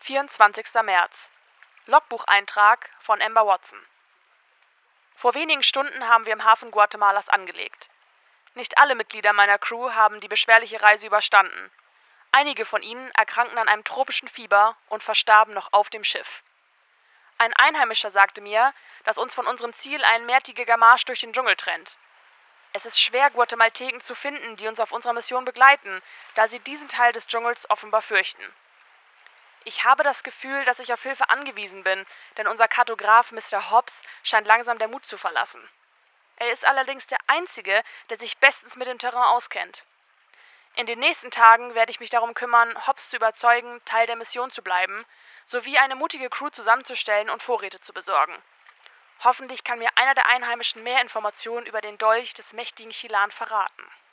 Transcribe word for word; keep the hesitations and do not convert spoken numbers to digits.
vierundzwanzigster März. Logbucheintrag von Amber Watson. Vor wenigen Stunden haben wir im Hafen Guatemalas angelegt. Nicht alle Mitglieder meiner Crew haben die beschwerliche Reise überstanden. Einige von ihnen erkrankten an einem tropischen Fieber und verstarben noch auf dem Schiff. Ein Einheimischer sagte mir, dass uns von unserem Ziel ein mehrtägiger Marsch durch den Dschungel trennt. Es ist schwer, Guatemalteken zu finden, die uns auf unserer Mission begleiten, da sie diesen Teil des Dschungels offenbar fürchten. Ich habe das Gefühl, dass ich auf Hilfe angewiesen bin, denn unser Kartograf Mister Hobbs scheint langsam der Mut zu verlassen. Er ist allerdings der Einzige, der sich bestens mit dem Terrain auskennt. In den nächsten Tagen werde ich mich darum kümmern, Hobbs zu überzeugen, Teil der Mission zu bleiben, sowie eine mutige Crew zusammenzustellen und Vorräte zu besorgen. Hoffentlich kann mir einer der Einheimischen mehr Informationen über den Dolch des mächtigen Chilan verraten.